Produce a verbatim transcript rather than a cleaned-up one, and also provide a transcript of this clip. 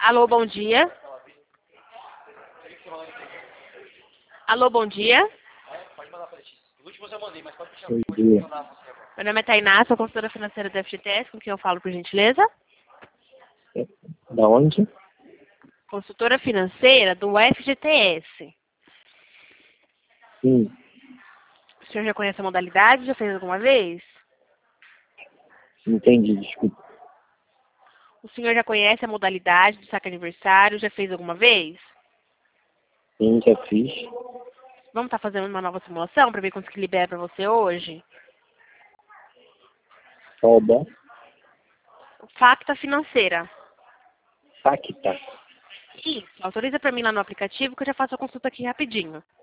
Alô, bom dia. Alô, bom dia. Bom dia. Meu nome é Tainá, sou consultora financeira da F G T S, com quem eu falo, por gentileza. Da onde? Consultora financeira do F G T S. Sim, O senhor já conhece a modalidade? Já fez alguma vez? entendi, desculpa. O senhor já conhece a modalidade do saque aniversário? Já fez alguma vez? Sim, já fiz. Vamos estar fazendo uma nova simulação para ver quanto que libera para você hoje? Oba. Facta financeira. Facta. Isso. Autoriza para mim lá no aplicativo que eu já faço a consulta aqui rapidinho.